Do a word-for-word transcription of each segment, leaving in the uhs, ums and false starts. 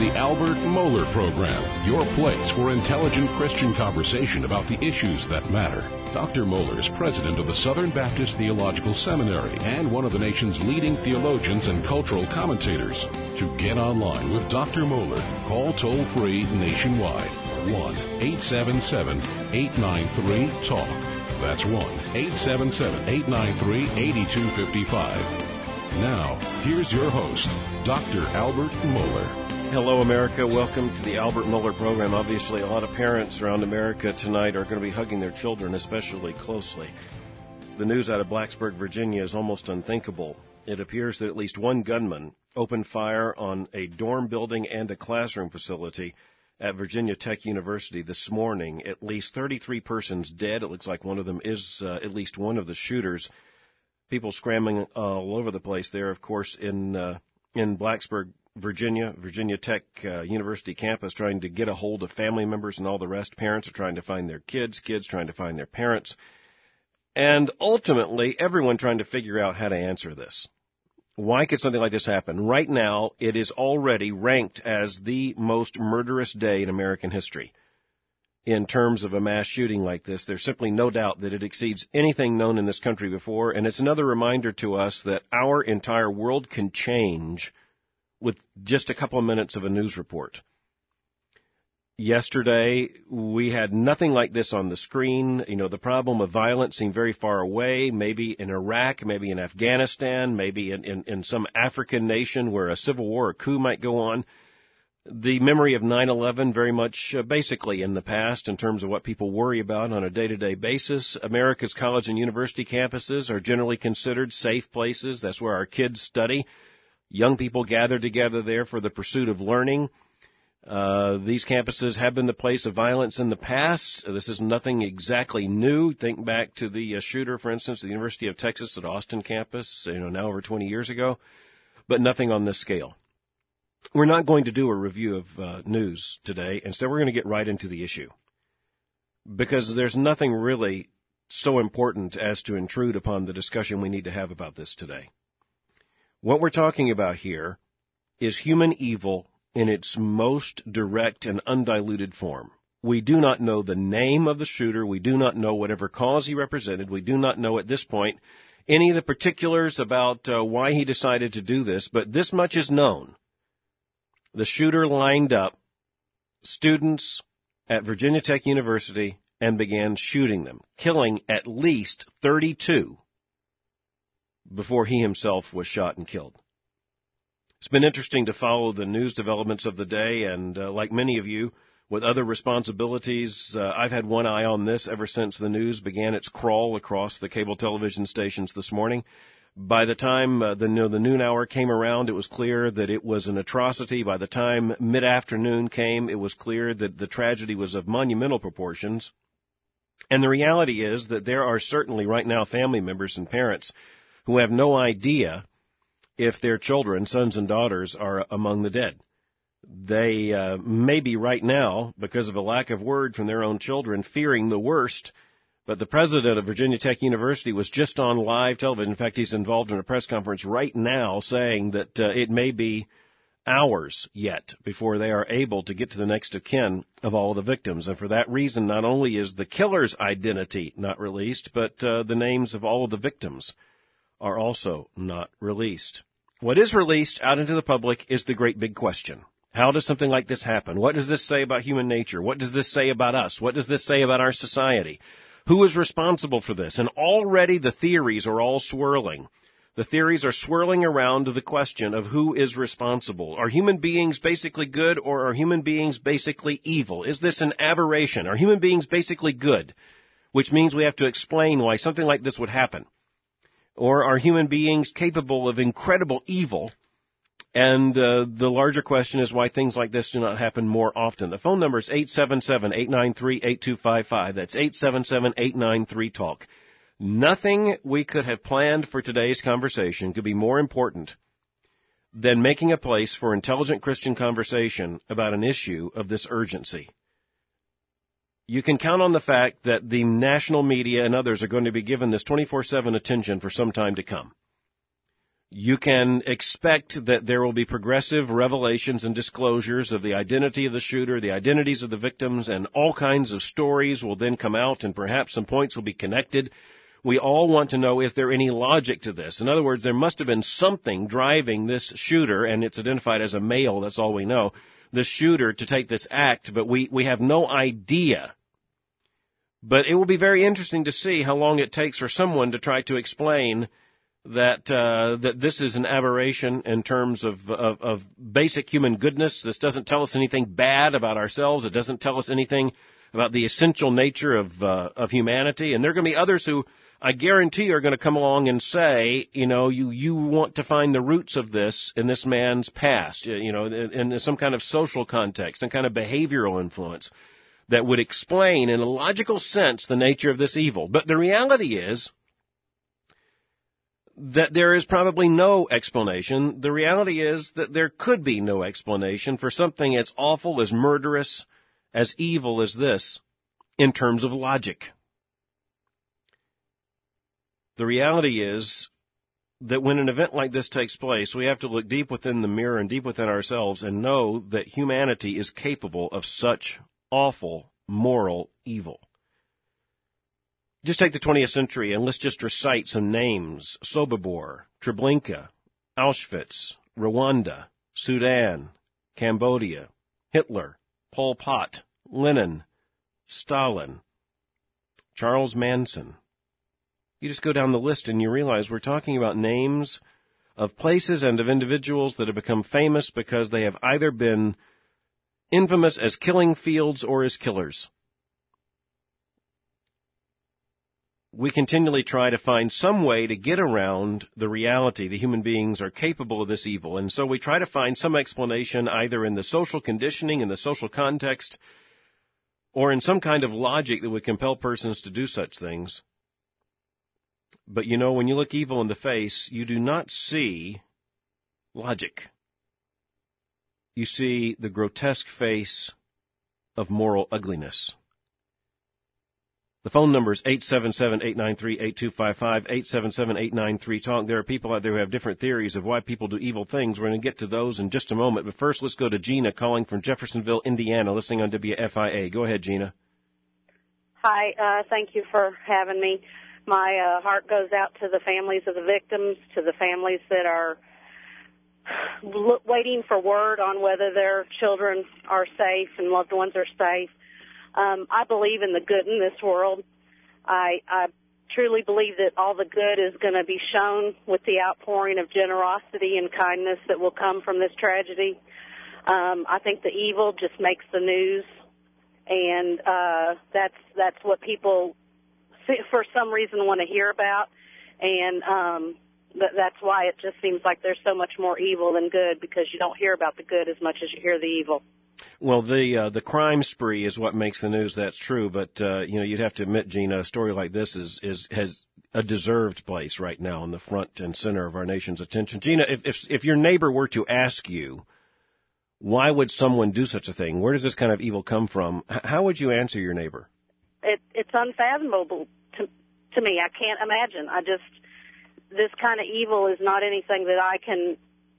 the Albert Mohler Program, your place for intelligent Christian conversation about the issues that matter. Doctor Mohler is president of the Southern Baptist Theological Seminary and one of the nation's leading theologians and cultural commentators. To get online with Doctor Mohler, call toll-free nationwide, one eight seven seven, eight nine three, talk. That's one eight seven seven, eight nine three, eight two five five. Now, here's your host, Doctor Albert Mohler. Hello, America. Welcome to the Albert Mohler Program. Obviously, a lot of parents around America tonight are going to be hugging their children especially closely. The news out of Blacksburg, Virginia is almost unthinkable. It appears that at least one gunman opened fire on a dorm building and a classroom facility at Virginia Tech University this morning. At least thirty-three persons dead. It looks like one of them is uh, at least one of the shooters. People scrambling all over the place there, of course, in uh, in Blacksburg, Virginia, Virginia Tech uh, University campus, trying to get a hold of family members and all the rest. Parents are trying to find their kids, kids trying to find their parents, and ultimately everyone trying to figure out how to answer this. Why could something like this happen? Right now, it is already ranked as the most murderous day in American history. In terms of a mass shooting like this, there's simply no doubt that it exceeds anything known in this country before, and it's another reminder to us that our entire world can change with just a couple of minutes of a news report. Yesterday, we had nothing like this on the screen. You know, the problem of violence seemed very far away, maybe in Iraq, maybe in Afghanistan, maybe in, in, in some African nation where a civil war or coup might go on. The memory of nine eleven very much uh, basically in the past in terms of what people worry about on a day-to-day basis. America's college and university campuses are generally considered safe places. That's where our kids study. Young people gather together there for the pursuit of learning. Uh, these campuses have been the place of violence in the past. This is nothing exactly new. Think back to the uh, shooter, for instance, at the University of Texas at Austin campus, you know, now over twenty years ago, but nothing on this scale. We're not going to do a review of uh, news today. Instead, we're going to get right into the issue, because there's nothing really so important as to intrude upon the discussion we need to have about this today. What we're talking about here is human evil in its most direct and undiluted form. We do not know the name of the shooter. We do not know whatever cause he represented. We do not know at this point any of the particulars about uh, why he decided to do this, but this much is known. The shooter lined up students at Virginia Tech University and began shooting them, killing at least thirty-two before he himself was shot and killed. It's been interesting to follow the news developments of the day, and uh, like many of you, with other responsibilities, uh, I've had one eye on this ever since the news began its crawl across the cable television stations this morning. By the time uh, the, you know, the noon hour came around, it was clear that it was an atrocity. By the time mid-afternoon came, it was clear that the tragedy was of monumental proportions. And the reality is that there are certainly right now family members and parents who have no idea if their children, sons and daughters, are among the dead. They uh, may be right now, because of a lack of word from their own children, fearing the worst. But the president of Virginia Tech University was just on live television. In fact, he's involved in a press conference right now saying that uh, it may be hours yet before they are able to get to the next of kin of all of the victims. And for that reason, not only is the killer's identity not released, but uh, the names of all of the victims are also not released. What is released out into the public is the great big question. How does something like this happen? What does this say about human nature? What does this say about us? What does this say about our society? Who is responsible for this? And already the theories are all swirling. The theories are swirling around to the question of who is responsible. Are human beings basically good, or are human beings basically evil? Is this an aberration? Are human beings basically good? Which means we have to explain why something like this would happen. Or are human beings capable of incredible evil? And uh, the larger question is why things like this do not happen more often. The phone number is eight seven seven, eight nine three, eight two five five. That's eight seven seven, eight nine three, talk. Nothing we could have planned for today's conversation could be more important than making a place for intelligent Christian conversation about an issue of this urgency. You can count on the fact that the national media and others are going to be given this twenty-four seven attention for some time to come. You can expect that there will be progressive revelations and disclosures of the identity of the shooter, the identities of the victims, and all kinds of stories will then come out, and perhaps some points will be connected. We all want to know, is there any logic to this? In other words, there must have been something driving this shooter, and it's identified as a male, that's all we know, the shooter to take this act, but we, we have no idea. But it will be very interesting to see how long it takes for someone to try to explain that uh, that this is an aberration in terms of, of of basic human goodness. This doesn't tell us anything bad about ourselves. It doesn't tell us anything about the essential nature of uh, of humanity. And there are going to be others who, I guarantee, are going to come along and say, you know, you you want to find the roots of this in this man's past, you know, in, in some kind of social context, some kind of behavioral influence that would explain in a logical sense the nature of this evil. But the reality is that there is probably no explanation. The reality is that there could be no explanation for something as awful, as murderous, as evil as this in terms of logic. The reality is that when an event like this takes place, we have to look deep within the mirror and deep within ourselves and know that humanity is capable of such awful moral evil. Just take the twentieth century and let's just recite some names: Sobibor, Treblinka, Auschwitz, Rwanda, Sudan, Cambodia, Hitler, Pol Pot, Lenin, Stalin, Charles Manson. You just go down the list and you realize we're talking about names of places and of individuals that have become famous because they have either been infamous as killing fields or as killers. We continually try to find some way to get around the reality that human beings are capable of this evil. And so we try to find some explanation either in the social conditioning, in the social context, or in some kind of logic that would compel persons to do such things. But you know, when you look evil in the face, you do not see logic. You see the grotesque face of moral ugliness. The phone number is eight seven seven, eight nine three, eight two five five, eight seven seven, eight nine three, talk. There are people out there who have different theories of why people do evil things. We're going to get to those in just a moment. But first, let's go to Gina calling from Jeffersonville, Indiana, listening on W F I A. Go ahead, Gina. Hi. Uh, thank you for having me. My uh, heart goes out to the families of the victims, to the families that are waiting for word on whether their children are safe and loved ones are safe. Um, I believe in the good in this world. I, I truly believe that all the good is going to be shown with the outpouring of generosity and kindness that will come from this tragedy. Um, I think the evil just makes the news, and uh, that's that's what people, for some reason, want to hear about, and um, th- that's why it just seems like there's so much more evil than good, because you don't hear about the good as much as you hear the evil. Well, the uh, the crime spree is what makes the news. That's true, but uh, you know, you'd have to admit, Gina, a story like this is is has a deserved place right now in the front and center of our nation's attention. Gina, if if, if your neighbor were to ask you, why would someone do such a thing? Where does this kind of evil come from? H- how would you answer your neighbor? It, it's unfathomable to to me. I can't imagine. I just this kind of evil is not anything that I can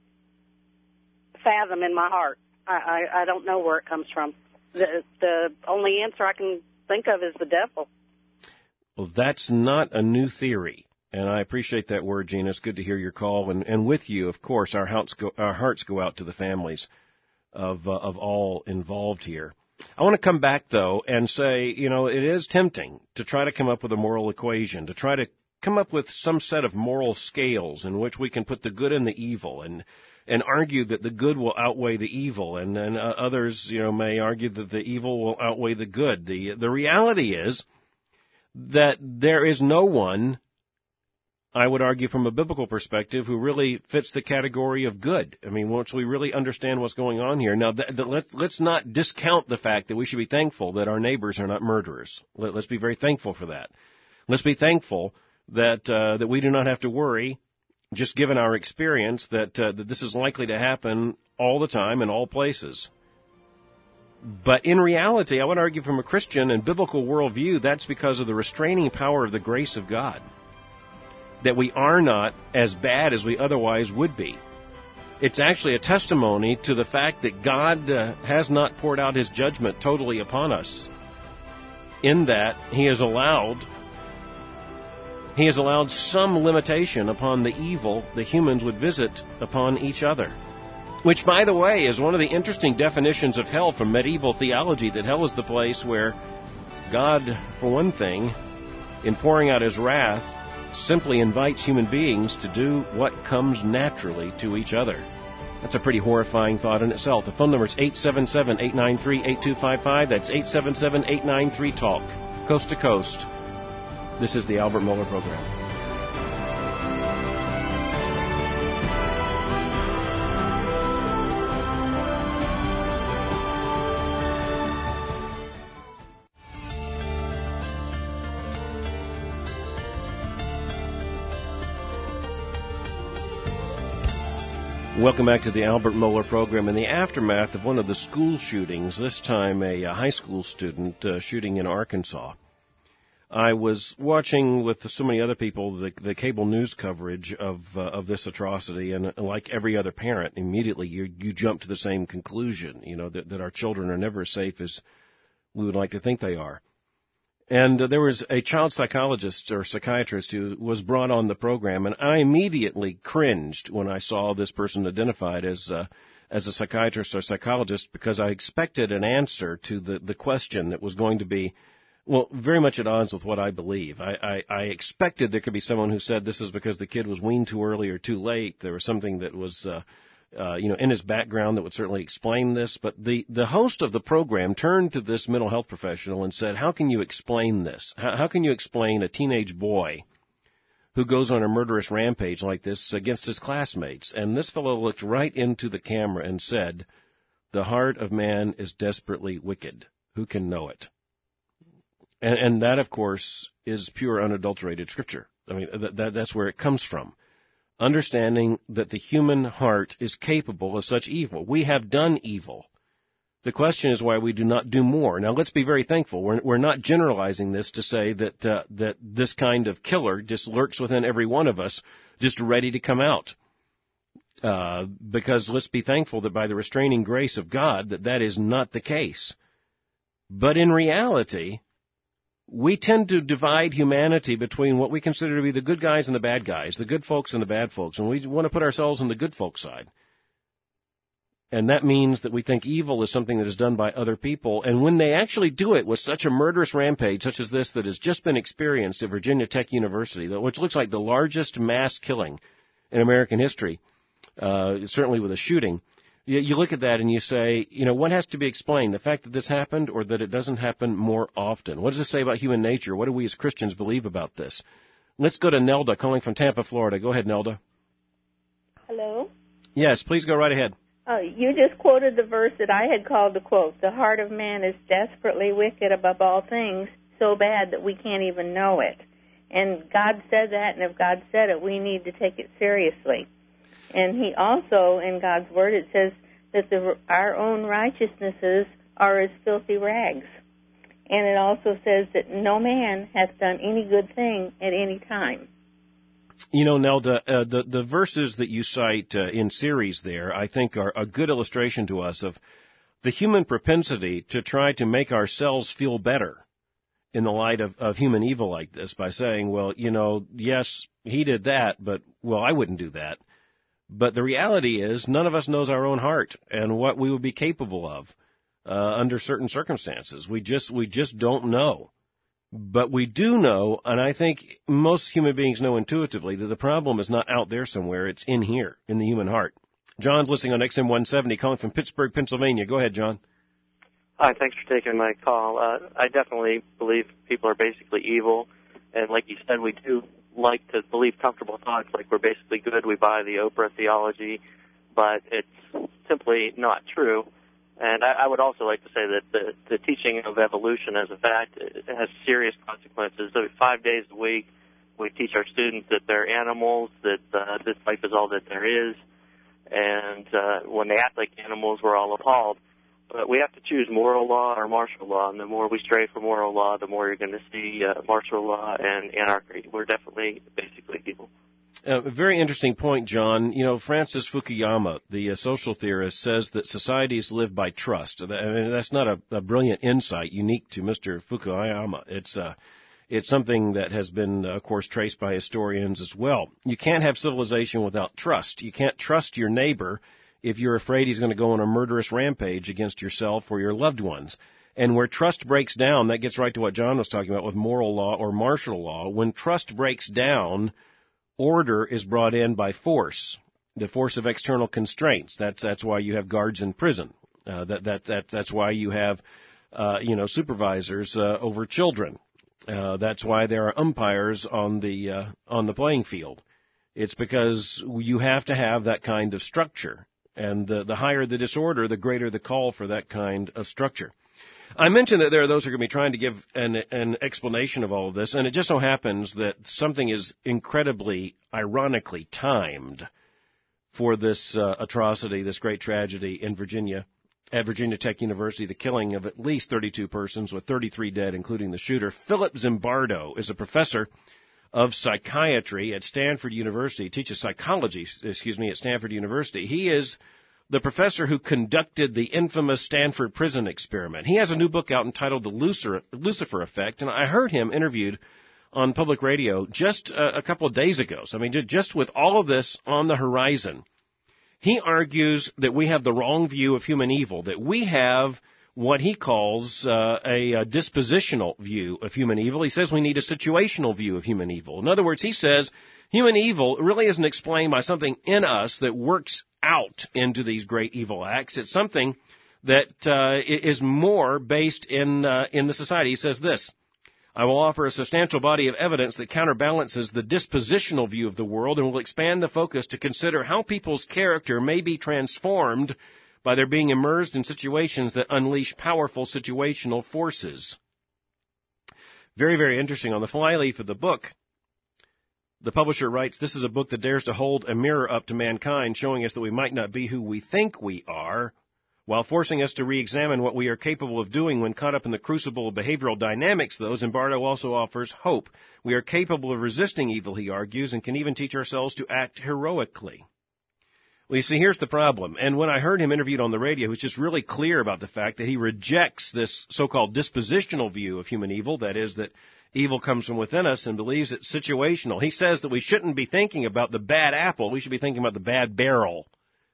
fathom in my heart. I, I, I don't know where it comes from. The, the only answer I can think of is the devil. Well, that's not a new theory, and I appreciate that word, Gina. It's good to hear your call, and, and with you, of course, our hearts go, our hearts go out to the families of uh, of all involved here. I want to come back, though, and say, you know, it is tempting to try to come up with a moral equation, to try to come up with some set of moral scales in which we can put the good and the evil, and and argue that the good will outweigh the evil, and then uh, others, you know, may argue that the evil will outweigh the good. The the reality is that there is no one, I would argue from a biblical perspective, who really fits the category of good. I mean, once we really understand what's going on here. Now, th- th- let's let's not discount the fact that we should be thankful that our neighbors are not murderers. Let, let's be very thankful for that. Let's be thankful that uh, that we do not have to worry, just given our experience, that uh, that this is likely to happen all the time in all places. But in reality, I would argue from a Christian and biblical worldview, that's because of the restraining power of the grace of God. that we are not as bad as we otherwise would be. It's actually a testimony to the fact that God uh, has not poured out his judgment totally upon us, in that he has allowed he has allowed some limitation upon the evil the humans would visit upon each other. Which, by the way, is one of the interesting definitions of hell from medieval theology, that hell is the place where God, for one thing, in pouring out his wrath, simply invites human beings to do what comes naturally to each other. That's a pretty horrifying thought in itself. The phone number is eight seven seven, eight nine three, eight two five five. That's eight seven seven, eight nine three, talk. Coast to coast. This is the Albert Mohler Program. Welcome back to the Albert Mohler Program. In the aftermath of one of the school shootings, this time a, a high school student uh, shooting in Arkansas, I was watching with so many other people the, the cable news coverage of uh, of this atrocity, and like every other parent, immediately you you jump to the same conclusion, you know, that, that our children are never as safe as we would like to think they are. And uh, there was a child psychologist or psychiatrist who was brought on the program, and I immediately cringed when I saw this person identified as uh, as a psychiatrist or psychologist, because I expected an answer to the, the question that was going to be, well, very much at odds with what I believe. I, I, I expected there could be someone who said this is because the kid was weaned too early or too late. There was something that was uh, Uh, you know, in his background that would certainly explain this. But the, the host of the program turned to this mental health professional and said, how can you explain this? How, how can you explain a teenage boy who goes on a murderous rampage like this against his classmates? And this fellow looked right into the camera and said, the heart of man is desperately wicked. Who can know it? And, and that, of course, is pure unadulterated scripture. I mean, that, that, that's where it comes from. Understanding that the human heart is capable of such evil. We have done evil. The question is why we do not do more. Now, let's be very thankful. We're, we're not generalizing this to say that uh, that this kind of killer just lurks within every one of us, just ready to come out. Uh, because let's be thankful that by the restraining grace of God, that that is not the case. But in reality, we tend to divide humanity between what we consider to be the good guys and the bad guys, the good folks and the bad folks, and we want to put ourselves on the good folks' side. And that means that we think evil is something that is done by other people, and when they actually do it with such a murderous rampage such as this that has just been experienced at Virginia Tech University, which looks like the largest mass killing in American history, uh, certainly with a shooting, you look at that and you say, you know, what has to be explained? The fact that this happened or that it doesn't happen more often? What does it say about human nature? What do we as Christians believe about this? Let's go to Nelda calling from Tampa, Florida. Go ahead, Nelda. Hello? Yes, please go right ahead. Uh, you just quoted the verse that I had called to quote. The heart of man is desperately wicked above all things, so bad that we can't even know it. And God said that, and if God said it, we need to take it seriously. And he also, in God's Word, it says that the, our own righteousnesses are as filthy rags. And it also says that no man hath done any good thing at any time. You know, Nelda, uh, the, the verses that you cite uh, in series there, I think, are a good illustration to us of the human propensity to try to make ourselves feel better in the light of, of human evil like this by saying, well, you know, yes, he did that, but, well, I wouldn't do that. But the reality is none of us knows our own heart and what we would be capable of uh, under certain circumstances. We just we just don't know. But we do know, and I think most human beings know intuitively, that the problem is not out there somewhere. It's in here, in the human heart. John's listening on X M one seventy, calling from Pittsburgh, Pennsylvania. Go ahead, John. Hi, thanks for taking my call. Uh, I definitely believe people are basically evil. And like you said, we do like to believe comfortable thoughts, like we're basically good, we buy the Oprah theology, but it's simply not true. And I, I would also like to say that the, the teaching of evolution as a fact it has serious consequences. So five days a week, we teach our students that they're animals, that uh, this life is all that there is, and uh, when they act like animals, we're all appalled. But we have to choose moral law or martial law, and the more we stray from moral law, the more you're going to see uh, martial law and anarchy. We're definitely basically evil. A uh, very interesting point, John. You know, Francis Fukuyama, the uh, social theorist, says that societies live by trust. I mean, that's not a, a brilliant insight unique to Mister Fukuyama. It's uh, it's something that has been, uh, of course, traced by historians as well. You can't have civilization without trust. You can't trust your neighbor if you're afraid he's going to go on a murderous rampage against yourself or your loved ones. And where trust breaks down, that gets right to what John was talking about with moral law or martial law. When trust breaks down, order is brought in by force, the force of external constraints. That's that's why you have guards in prison. Uh, that that that that's why you have uh, you know supervisors uh, over children. Uh, that's why there are umpires on the uh, on the playing field. It's because you have to have that kind of structure. And the, the higher the disorder, the greater the call for that kind of structure. I mentioned that there are those who are going to be trying to give an, an explanation of all of this, and it just so happens that something is incredibly, ironically timed for this uh, atrocity, this great tragedy in Virginia, at Virginia Tech University, the killing of at least thirty-two persons with thirty-three dead, including the shooter. Philip Zimbardo is a professor of psychiatry at Stanford University. He teaches psychology, excuse me, at Stanford University. He is the professor who conducted the infamous Stanford prison experiment. He has a new book out entitled The Lucifer, Lucifer Effect, and I heard him interviewed on public radio just a, a couple of days ago. So, I mean, just with all of this on the horizon, he argues that we have the wrong view of human evil, that we have what he calls uh, a, a dispositional view of human evil. He says we need a situational view of human evil. In other words, he says human evil really isn't explained by something in us that works out into these great evil acts. It's something that uh, is more based in uh, in the society. He says this: I will offer a substantial body of evidence that counterbalances the dispositional view of the world and will expand the focus to consider how people's character may be transformed by their being immersed in situations that unleash powerful situational forces. Very, very interesting. On the flyleaf of the book, the publisher writes, this is a book that dares to hold a mirror up to mankind, showing us that we might not be who we think we are, while forcing us to re-examine what we are capable of doing when caught up in the crucible of behavioral dynamics, though. Zimbardo also offers hope. We are capable of resisting evil, he argues, and can even teach ourselves to act heroically. Well, you see, here's the problem. And when I heard him interviewed on the radio, he was just really clear about the fact that he rejects this so-called dispositional view of human evil, that is, that evil comes from within us, and believes it's situational. He says that we shouldn't be thinking about the bad apple. We should be thinking about the bad barrel.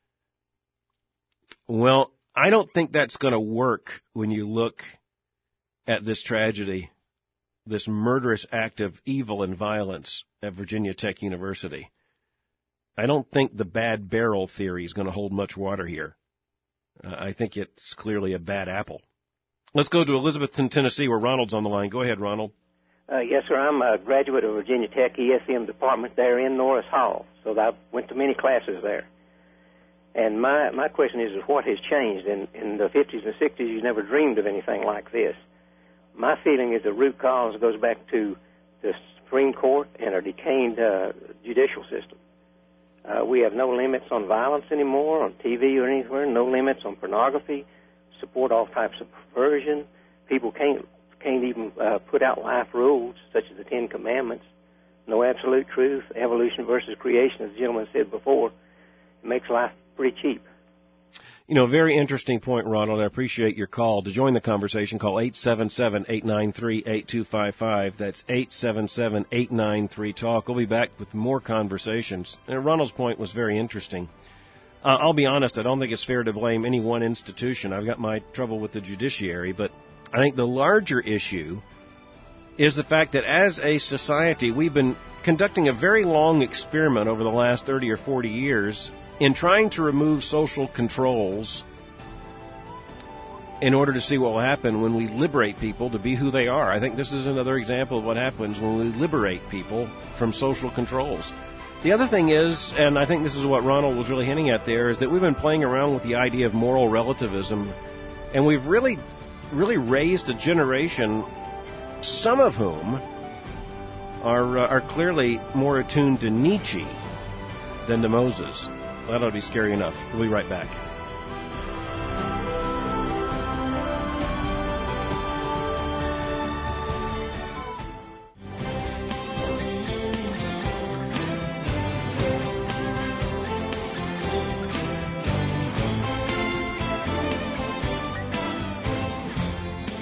Well, I don't think that's going to work when you look at this tragedy, this murderous act of evil and violence at Virginia Tech University. I don't think the bad barrel theory is going to hold much water here. Uh, I think it's clearly a bad apple. Let's go to Elizabethton, Tennessee, where Ronald's on the line. Go ahead, Ronald. Uh, yes, sir. I'm a graduate of Virginia Tech E S M department there in Norris Hall, so I went to many classes there. And my, my question is, is what has changed? In, in the fifties and sixties, you never dreamed of anything like this. My feeling is the root cause goes back to the Supreme Court and our decaying uh, judicial system. Uh, we have no limits on violence anymore, on T V or anywhere, no limits on pornography, support all types of perversion. People can't can't even uh, put out life rules, such as the Ten Commandments. No absolute truth, evolution versus creation, as the gentleman said before. It makes life pretty cheap. You know, very interesting point, Ronald. I appreciate your call. To join the conversation, call eight seven seven, eight nine three, eight two five five. That's eight seven seven, eight nine three, talk. We'll be back with more conversations. And Ronald's point was very interesting. Uh, I'll be honest, I don't think it's fair to blame any one institution. I've got my trouble with the judiciary, but I think the larger issue is the fact that as a society, we've been conducting a very long experiment over the last thirty or forty years in trying to remove social controls in order to see what will happen when we liberate people to be who they are. I think this is another example of what happens when we liberate people from social controls. The other thing is, and I think this is what Ronald was really hinting at there, is that we've been playing around with the idea of moral relativism, and we've really, really raised a generation, some of whom are, uh, are clearly more attuned to Nietzsche than to Moses. That ought to be scary enough. We'll be right back.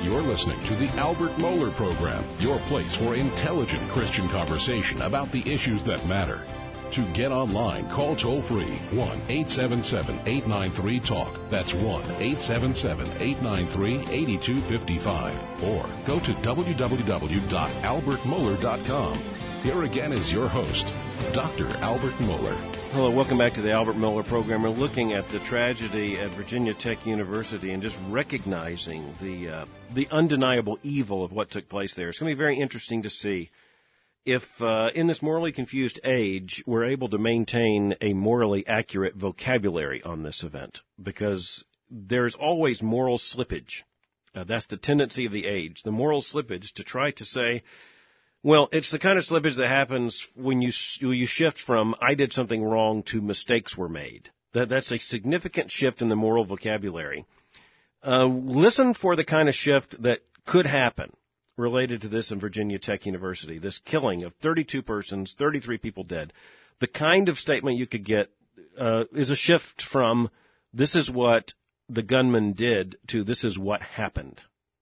You're listening to the Albert Mohler Program, your place for intelligent Christian conversation about the issues that matter. To get online, call toll-free one eight seven seven, eight nine three, TALK. That's one eight seven seven, eight nine three, eight two five five. Or go to w w w dot albert mohler dot com. Here again is your host, Doctor Albert Mohler. Hello, welcome back to the Albert Mohler Program. We're looking at the tragedy at Virginia Tech University and just recognizing the uh, the undeniable evil of what took place there. It's going to be very interesting to see if uh, in this morally confused age we're able to maintain a morally accurate vocabulary on this event, because there's always moral slippage. Uh, that's the tendency of the age, the moral slippage to try to say, well, it's the kind of slippage that happens when you you shift from I did something wrong to mistakes were made. That That's a significant shift in the moral vocabulary. Uh, listen for the kind of shift that could happen related to this in Virginia Tech University, this killing of thirty-two persons, thirty-three people dead. The kind of statement you could get uh, is a shift from this is what the gunman did to this is what happened.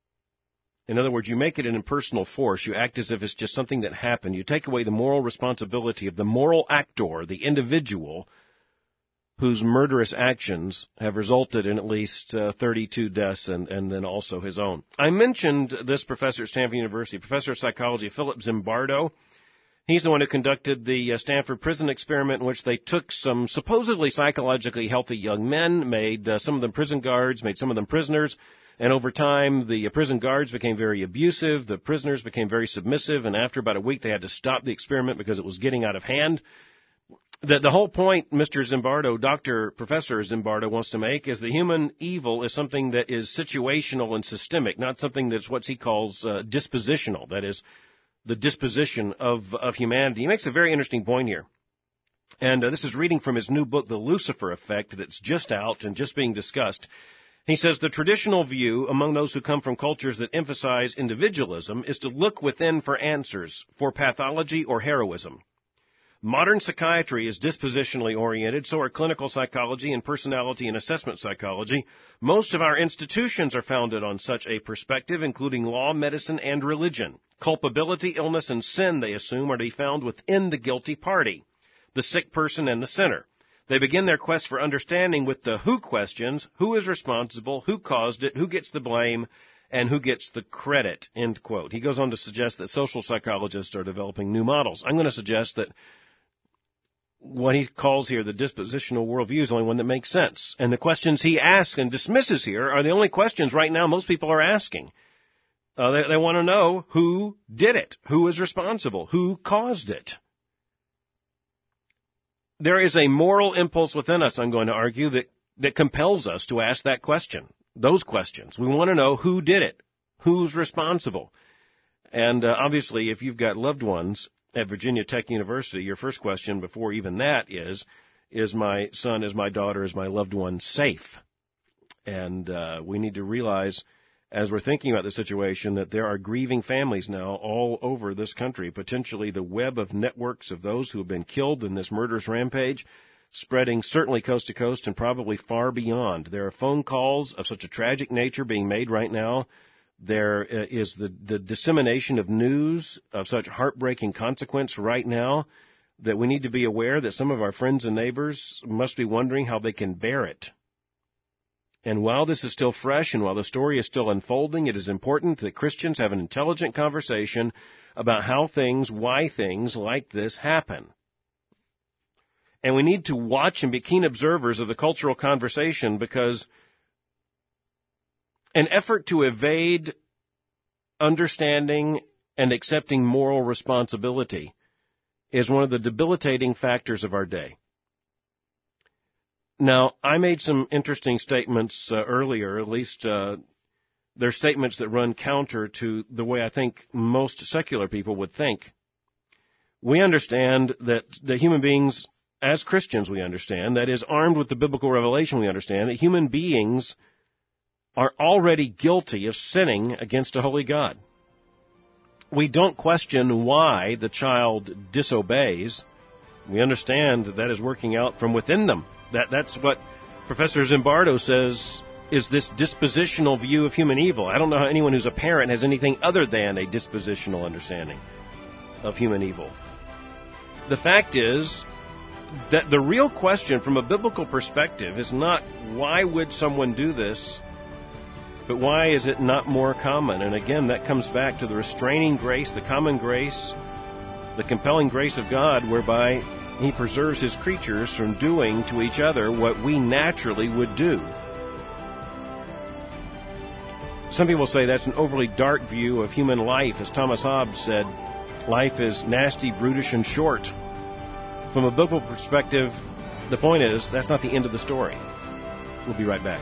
In other words, you make it an impersonal force. You act as if it's just something that happened. You take away the moral responsibility of the moral actor, the individual whose murderous actions have resulted in at least uh, thirty-two deaths and, and then also his own. I mentioned this professor at Stanford University, professor of psychology, Philip Zimbardo. He's the one who conducted the uh, Stanford prison experiment in which they took some supposedly psychologically healthy young men, made uh, some of them prison guards, made some of them prisoners, and over time the uh, prison guards became very abusive, the prisoners became very submissive, and after about a week they had to stop the experiment because it was getting out of hand. The, the whole point Mister Zimbardo, Doctor Professor Zimbardo, wants to make is that human evil is something that is situational and systemic, not something that's what he calls uh, dispositional, that is, the disposition of, of humanity. He makes a very interesting point here. And uh, this is reading from his new book, The Lucifer Effect, that's just out and just being discussed. He says, the traditional view among those who come from cultures that emphasize individualism is to look within for answers, for pathology or heroism. Modern psychiatry is dispositionally oriented, so are clinical psychology and personality and assessment psychology. Most of our institutions are founded on such a perspective, including law, medicine, and religion. Culpability, illness, and sin, they assume, are to be found within the guilty party, the sick person and the sinner. They begin their quest for understanding with the who questions: who is responsible, who caused it, who gets the blame, and who gets the credit, end quote. He goes on to suggest that social psychologists are developing new models. I'm going to suggest that what he calls here the dispositional worldview is the only one that makes sense. And the questions he asks and dismisses here are the only questions right now most people are asking. Uh, they, they want to know who did it, who is responsible, who caused it. There is a moral impulse within us, I'm going to argue, that, that compels us to ask that question, those questions. We want to know who did it, who's responsible. And uh, obviously, if you've got loved ones at Virginia Tech University, your first question before even that is, is my son, is my daughter, is my loved one safe? And uh, we need to realize, as we're thinking about the situation, that there are grieving families now all over this country, potentially the web of networks of those who have been killed in this murderous rampage, spreading certainly coast to coast and probably far beyond. There are phone calls of such a tragic nature being made right now. There is the, the dissemination of news of such heartbreaking consequence right now that we need to be aware that some of our friends and neighbors must be wondering how they can bear it. And while this is still fresh and while the story is still unfolding, it is important that Christians have an intelligent conversation about how things, why things like this happen. And we need to watch and be keen observers of the cultural conversation, because an effort to evade understanding and accepting moral responsibility is one of the debilitating factors of our day. Now, I made some interesting statements uh, earlier, at least uh, they're statements that run counter to the way I think most secular people would think. We understand that the human beings, as Christians we understand, that is, armed with the biblical revelation we understand, that human beings are already guilty of sinning against a holy God. We don't question why the child disobeys. We understand that that is working out from within them. That That's what Professor Zimbardo says is this dispositional view of human evil. I don't know how anyone who's a parent has anything other than a dispositional understanding of human evil. The fact is that the real question from a biblical perspective is not why would someone do this, but why is it not more common? And again, that comes back to the restraining grace, the common grace, the compelling grace of God, whereby He preserves His creatures from doing to each other what we naturally would do. Some people say that's an overly dark view of human life. As Thomas Hobbes said, life is nasty, brutish, and short. From a biblical perspective, the point is, that's not the end of the story. We'll be right back.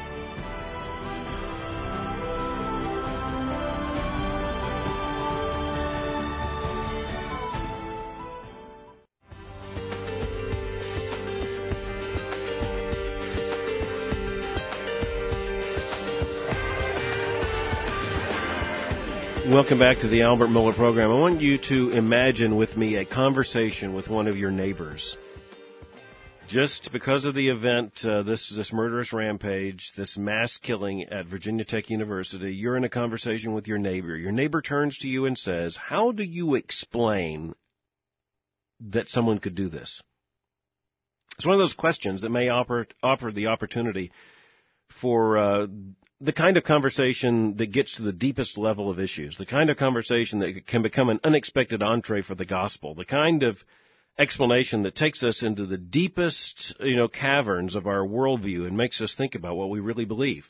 Welcome back to the Albert Mohler program. I want you to imagine with me a conversation with one of your neighbors. Just because of the event, uh, this this murderous rampage, this mass killing at Virginia Tech University, you're in a conversation with your neighbor. Your neighbor turns to you and says, how do you explain that someone could do this? It's one of those questions that may offer, offer the opportunity for uh, the kind of conversation that gets to the deepest level of issues, the kind of conversation that can become an unexpected entree for the gospel, the kind of explanation that takes us into the deepest, you know, caverns of our worldview and makes us think about what we really believe.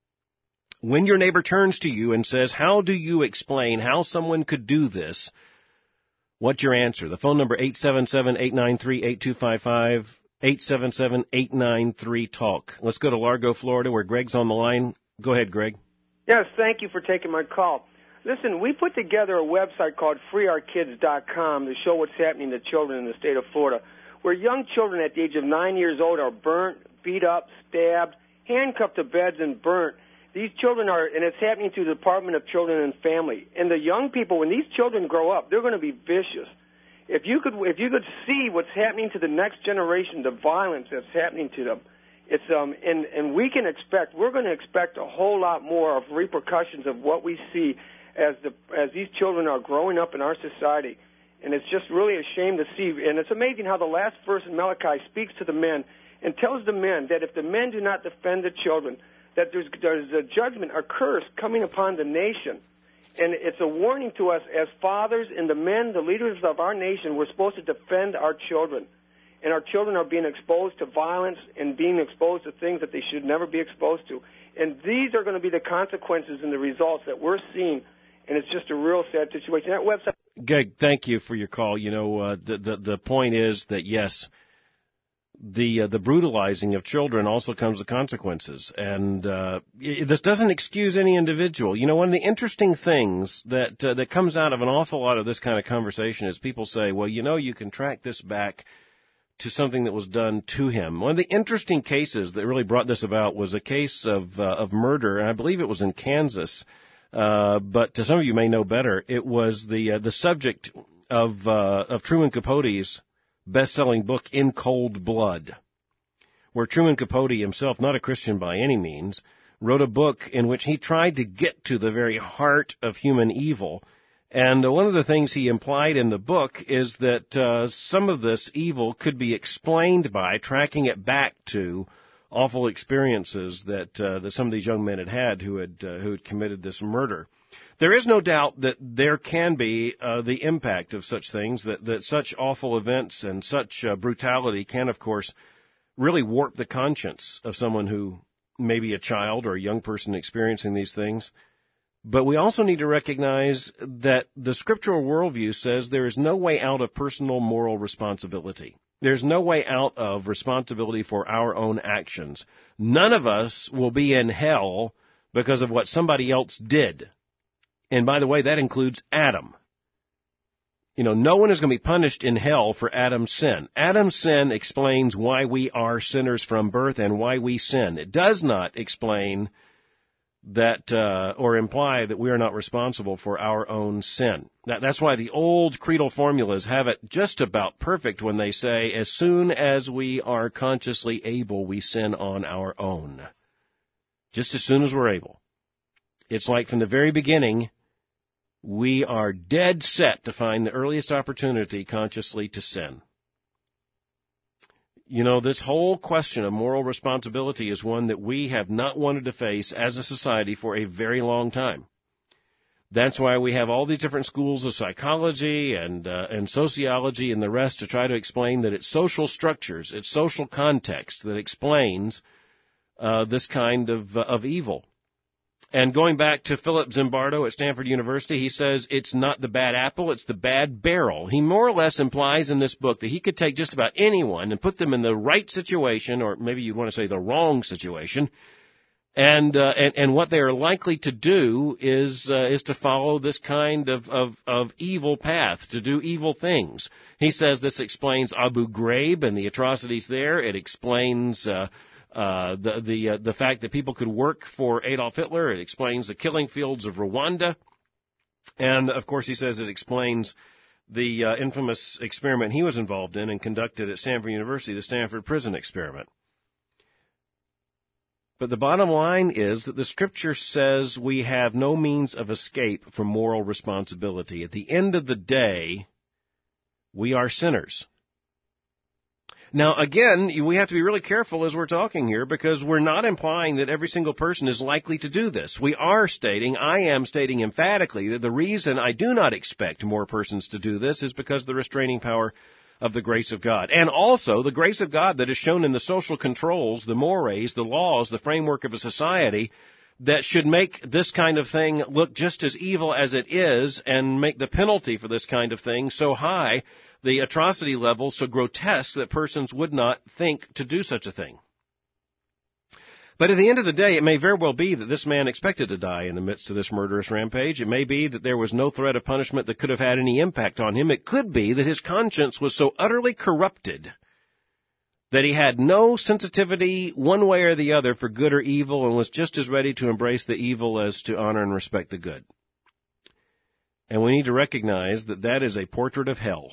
When your neighbor turns to you and says, how do you explain how someone could do this? What's your answer? The phone number, eight seven seven, eight nine three, eight two five five, eight seven seven, eight nine three, talk. Let's go to Largo, Florida, where Greg's on the line. Go ahead, Greg. Yes, thank you for taking my call. Listen, we put together a website called free our kids dot com to show what's happening to children in the state of Florida, where young children at the age of nine years old are burnt, beat up, stabbed, handcuffed to beds, and burnt. These children are, and it's happening through the Department of Children and Family. And the young people, when these children grow up, they're going to be vicious. If you could, if you could see what's happening to the next generation, the violence that's happening to them, it's um, and and we can expect, we're going to expect a whole lot more of repercussions of what we see as the as these children are growing up in our society. And it's just really a shame to see. And it's amazing how the last verse in Malachi speaks to the men and tells the men that if the men do not defend the children, that there's there's a judgment, a curse coming upon the nation. And it's a warning to us as fathers and the men, the leaders of our nation, we're supposed to defend our children. And our children are being exposed to violence and being exposed to things that they should never be exposed to. And these are going to be the consequences and the results that we're seeing. And it's just a real sad situation. That website. Greg, thank you for your call. You know, uh, the, the the point is that, yes, the uh, the brutalizing of children also comes with consequences. And uh, it, this doesn't excuse any individual. You know, one of the interesting things that uh, that comes out of an awful lot of this kind of conversation is people say, well, you know, you can track this back to something that was done to him. One of the interesting cases that really brought this about was a case of uh, of murder, and I believe it was in Kansas. Uh, but to some of you may know better, it was the uh, the subject of uh, of Truman Capote's best-selling book, In Cold Blood, where Truman Capote himself, not a Christian by any means, wrote a book in which he tried to get to the very heart of human evil. And one of the things he implied in the book is that uh, some of this evil could be explained by tracking it back to awful experiences that uh, that some of these young men had had who had uh, who had committed this murder. There is no doubt that there can be uh, the impact of such things, that, that such awful events and such uh, brutality can, of course, really warp the conscience of someone who may be a child or a young person experiencing these things. But we also need to recognize that the scriptural worldview says there is no way out of personal moral responsibility. There's no way out of responsibility for our own actions. None of us will be in hell because of what somebody else did. And by the way, that includes Adam. You know, no one is going to be punished in hell for Adam's sin. Adam's sin explains why we are sinners from birth and why we sin. It does not explain that uh, or imply that we are not responsible for our own sin. That, that's why the old creedal formulas have it just about perfect when they say, as soon as we are consciously able, we sin on our own. just as soon as we're able. It's like from the very beginning, we are dead set to find the earliest opportunity consciously to sin. You know, this whole question of moral responsibility is one that we have not wanted to face as a society for a very long time. That's why we have all these different schools of psychology and uh, and sociology and the rest to try to explain that it's social structures, it's social context that explains uh, this kind of uh, of evil. And going back to Philip Zimbardo at Stanford University, he says it's not the bad apple, it's the bad barrel. He more or less implies in this book that he could take just about anyone and put them in the right situation, or maybe you'd want to say the wrong situation, and uh, and, and what they are likely to do is uh, is to follow this kind of, of, of evil path, to do evil things. He says this explains Abu Ghraib and the atrocities there. It explains Uh, Uh, the the uh, the fact that people could work for Adolf Hitler. It explains the killing fields of Rwanda, and of course he says it explains the uh, infamous experiment he was involved in and conducted at Stanford University, the Stanford Prison Experiment. But the bottom line is that the Scripture says we have no means of escape from moral responsibility. At the end of the day, we are sinners. Now, again, we have to be really careful as we're talking here, because we're not implying that every single person is likely to do this. We are stating, I am stating emphatically, that the reason I do not expect more persons to do this is because of the restraining power of the grace of God. And also the grace of God that is shown in the social controls, the mores, the laws, the framework of a society that should make this kind of thing look just as evil as it is and make the penalty for this kind of thing so high, the atrocity level so grotesque that persons would not think to do such a thing. But at the end of the day, it may very well be that this man expected to die in the midst of this murderous rampage. It may be that there was no threat of punishment that could have had any impact on him. It could be that his conscience was so utterly corrupted that he had no sensitivity one way or the other for good or evil and was just as ready to embrace the evil as to honor and respect the good. And we need to recognize that that is a portrait of hell.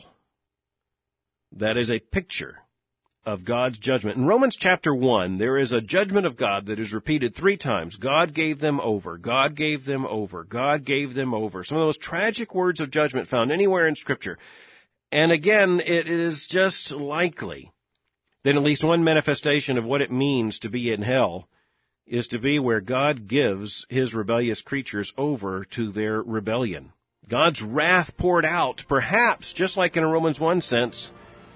That is a picture of God's judgment. In Romans chapter one, there is a judgment of God that is repeated three times. God gave them over. God gave them over. God gave them over. Some of those tragic words of judgment found anywhere in Scripture. And again, it is just likely that at least one manifestation of what it means to be in hell is to be where God gives His rebellious creatures over to their rebellion. God's wrath poured out, perhaps, just like in a Romans one sense,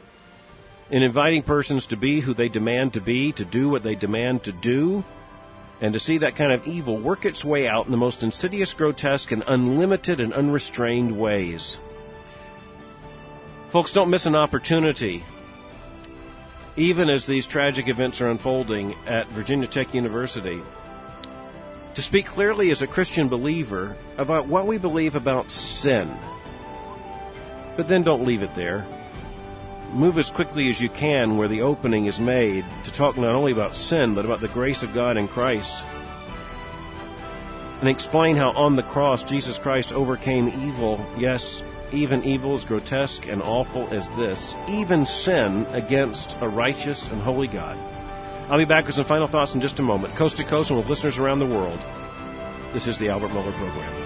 in inviting persons to be who they demand to be, to do what they demand to do, and to see that kind of evil work its way out in the most insidious, grotesque, and unlimited and unrestrained ways. Folks, don't miss an opportunity, even as these tragic events are unfolding at Virginia Tech University, to speak clearly as a Christian believer about what we believe about sin. But then don't leave it there. Move as quickly as you can where the opening is made to talk not only about sin, but about the grace of God in Christ. And explain how on the cross Jesus Christ overcame evil, yes, even evil as grotesque and awful as this, even sin against a righteous and holy God. I'll be back with some final thoughts in just a moment, coast to coast and with listeners around the world. This is the Albert Mohler Program.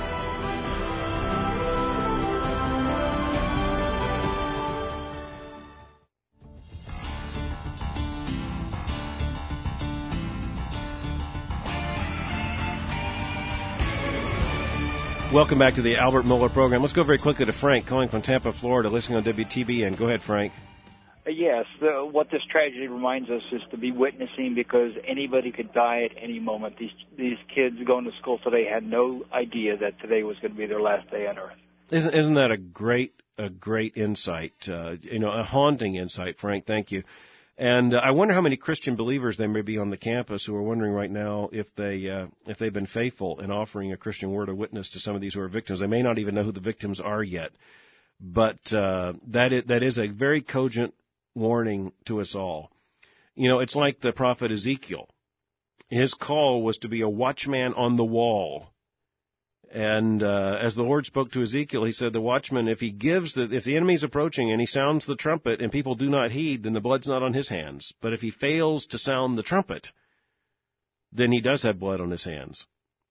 Welcome back to the Albert Mohler Program. Let's go very quickly to Frank, calling from Tampa, Florida, listening on W T B N. Go ahead, Frank. Yes, the, what this tragedy reminds us is to be witnessing, because anybody could die at any moment. These these kids going to school today had no idea that today was going to be their last day on Earth. Isn't isn't that a great a great insight? Uh, you know, a haunting insight, Frank. Thank you. And uh, I wonder how many Christian believers there may be on the campus who are wondering right now if they uh, if they've been faithful in offering a Christian word of witness to some of these who are victims. They may not even know who the victims are yet, but uh, that is, that is a very cogent warning to us all. You know, it's like the prophet Ezekiel. His call was to be a watchman on the wall. And uh, as the Lord spoke to Ezekiel, he said, the watchman, if he gives, the, if the enemy is approaching and he sounds the trumpet and people do not heed, then the blood's not on his hands. But if he fails to sound the trumpet, then he does have blood on his hands.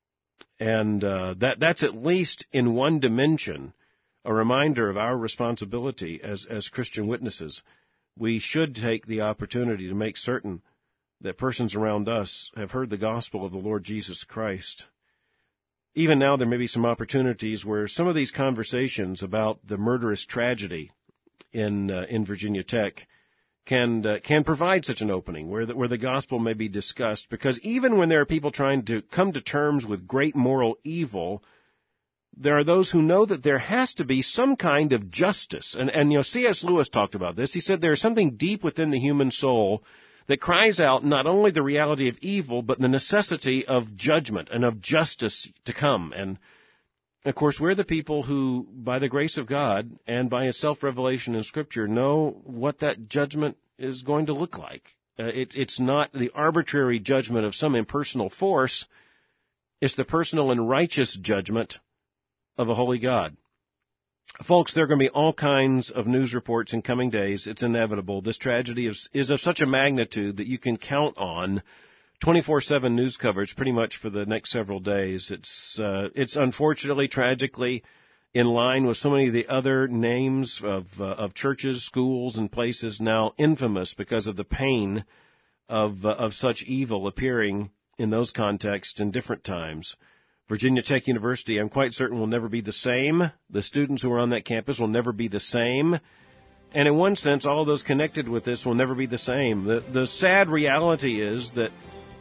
And uh, that that's at least in one dimension a reminder of our responsibility as, as Christian witnesses. We should take the opportunity to make certain that persons around us have heard the gospel of the Lord Jesus Christ. Even now, there may be some opportunities where some of these conversations about the murderous tragedy in uh, in Virginia Tech can uh, can provide such an opening where the, where the gospel may be discussed. Because even when there are people trying to come to terms with great moral evil, there are those who know that there has to be some kind of justice. And, and you know, C S Lewis talked about this. He said there is something deep within the human soul that cries out not only the reality of evil, but the necessity of judgment and of justice to come. And, of course, we're the people who, by the grace of God and by His self-revelation in Scripture, know what that judgment is going to look like. Uh, it, it's not the arbitrary judgment of some impersonal force. It's the personal and righteous judgment of a holy God. Folks, there are going to be all kinds of news reports in coming days. It's inevitable. This tragedy is, is of such a magnitude that you can count on twenty-four seven news coverage pretty much for the next several days. It's uh, it's unfortunately, tragically, in line with so many of the other names of uh, of churches, schools, and places now infamous because of the pain of uh, of such evil appearing in those contexts in different times. Virginia Tech University, I'm quite certain, will never be the same. The students who are on that campus will never be the same. And in one sense, all of those connected with this will never be the same. The, the sad reality is that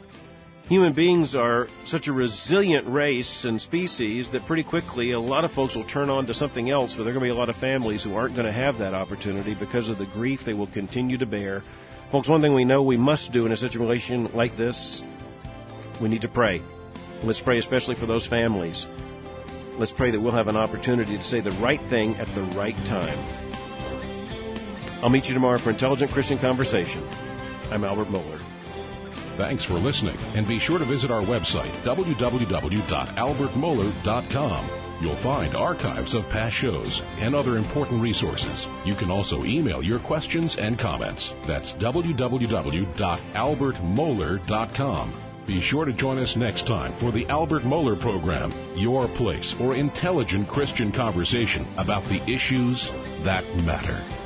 human beings are such a resilient race and species that pretty quickly a lot of folks will turn on to something else, but there are going to be a lot of families who aren't going to have that opportunity because of the grief they will continue to bear. Folks, one thing we know we must do in a situation like this, we need to pray. Let's pray especially for those families. Let's pray that we'll have an opportunity to say the right thing at the right time. I'll meet you tomorrow for Intelligent Christian Conversation. I'm Albert Mohler. Thanks for listening, and be sure to visit our website, w w w dot albert mohler dot com. You'll find archives of past shows and other important resources. You can also email your questions and comments. That's w w w dot albert mohler dot com. Be sure to join us next time for the Albert Mohler Program, your place for intelligent Christian conversation about the issues that matter.